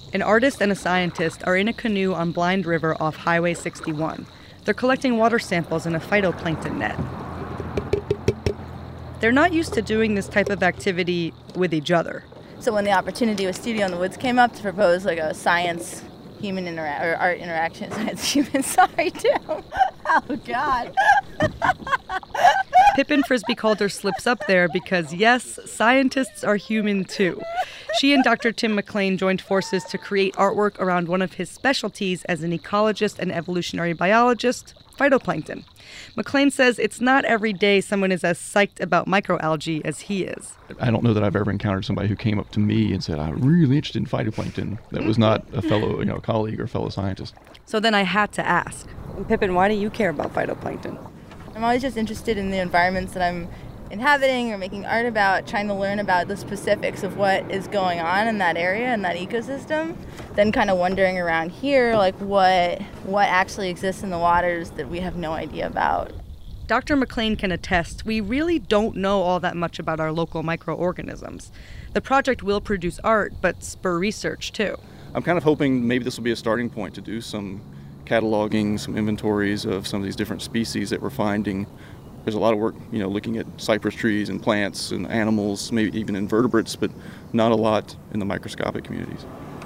An artist and a scientist are in a canoe on Blind River off Highway 61. They're collecting water samples in a phytoplankton net. They're not used to doing this type of activity with each other. So when the opportunity with Studio in the Woods came up to propose like a science human or art interaction, science human, sorry, Tim. Oh, God. Pippin Frisbee-Calder slips up there because, yes, scientists are human too. She and Dr. Tim McLean joined forces to create artwork around one of his specialties as an ecologist and evolutionary biologist, phytoplankton. McLean says it's not every day someone is as psyched about microalgae as he is. I don't know that I've ever encountered somebody who came up to me and said, I'm really interested in phytoplankton. That was not a fellow, colleague or fellow scientist. So then I had to ask, Pippin, why do you care about phytoplankton? I'm always just interested in the environments that I'm inhabiting or making art about, trying to learn about the specifics of what is going on in that area and that ecosystem. Then kind of wondering around here, like what actually exists in the waters that we have no idea about. Dr. McLean can attest, we really don't know all that much about our local microorganisms. The project will produce art, but spur research too. I'm kind of hoping maybe this will be a starting point to do some cataloging, some inventories of some of these different species that we're finding. There's a lot of work, looking at cypress trees and plants and animals, maybe even invertebrates, but not a lot in the microscopic communities.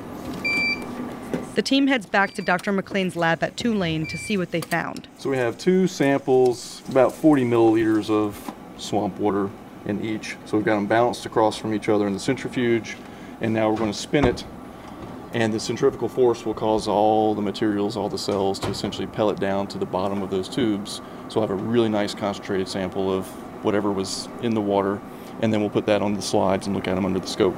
The team heads back to Dr. McLean's lab at Tulane to see what they found. So we have 2 samples, about 40 milliliters of swamp water in each. So we've got them balanced across from each other in the centrifuge, and now we're going to spin it, and the centrifugal force will cause all the materials, all the cells, to essentially pellet down to the bottom of those tubes. So we'll have a really nice concentrated sample of whatever was in the water, and then we'll put that on the slides and look at them under the scope.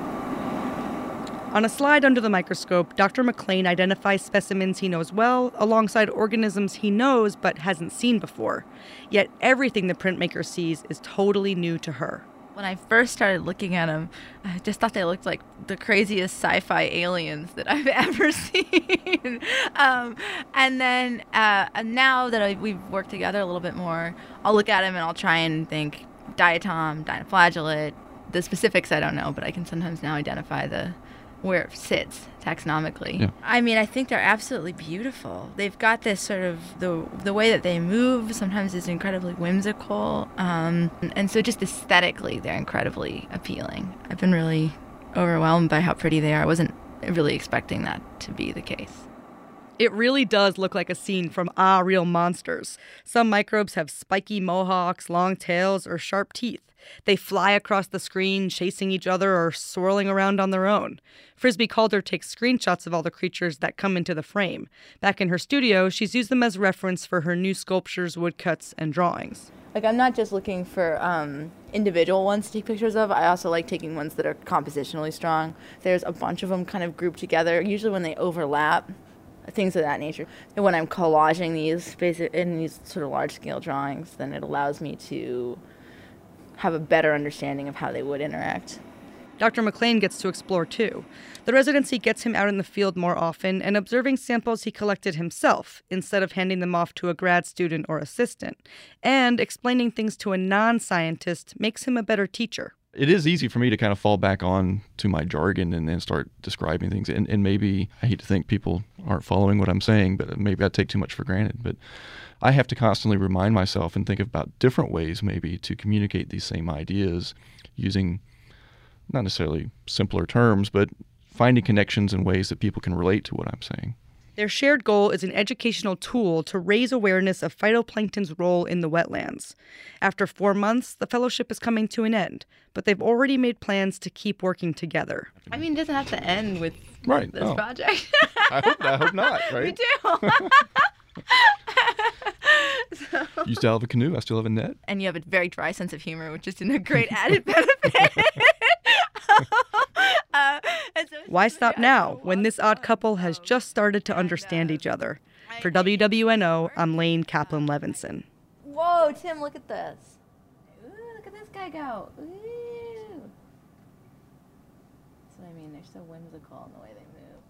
On a slide under the microscope, Dr. McLean identifies specimens he knows well alongside organisms he knows but hasn't seen before. Yet everything the printmaker sees is totally new to her. When I first started looking at them, I just thought they looked like the craziest sci-fi aliens that I've ever seen. And then now that we've worked together a little bit more, I'll look at them and I'll try and think diatom, dinoflagellate. The specifics I don't know, but I can sometimes now identify where it sits taxonomically. Yeah. I mean, I think they're absolutely beautiful. They've got this sort of, the way that they move sometimes is incredibly whimsical. And so just aesthetically, they're incredibly appealing. I've been really overwhelmed by how pretty they are. I wasn't really expecting that to be the case. It really does look like a scene from Real Monsters. Some microbes have spiky mohawks, long tails, or sharp teeth. They fly across the screen, chasing each other or swirling around on their own. Frisbee-Calder takes screenshots of all the creatures that come into the frame. Back in her studio, she's used them as reference for her new sculptures, woodcuts, and drawings. Like, I'm not just looking for individual ones to take pictures of. I also like taking ones that are compositionally strong. There's a bunch of them kind of grouped together, usually when they overlap, things of that nature. And when I'm collaging these in these sort of large-scale drawings, then it allows me to have a better understanding of how they would interact. Dr. McLean gets to explore too. The residency gets him out in the field more often and observing samples he collected himself instead of handing them off to a grad student or assistant. And explaining things to a non-scientist makes him a better teacher. It is easy for me to kind of fall back on to my jargon and then start describing things. And maybe, I hate to think people aren't following what I'm saying, but maybe I take too much for granted. But I have to constantly remind myself and think about different ways maybe to communicate these same ideas using not necessarily simpler terms, but finding connections and ways that people can relate to what I'm saying. Their shared goal is an educational tool to raise awareness of phytoplankton's role in the wetlands. After 4 months, the fellowship is coming to an end, but they've already made plans to keep working together. I mean, it doesn't have to end with this project. I hope not, right? We do. You still have a canoe, I still have a net. And you have a very dry sense of humor, which is a great added benefit. Why stop now when this odd couple has just started to understand each other? For WWNO, I'm Lane Kaplan-Levinson. Whoa, Tim, look at this. Ooh, look at this guy go. Ooh. That's what I mean. They're so whimsical in the way they move.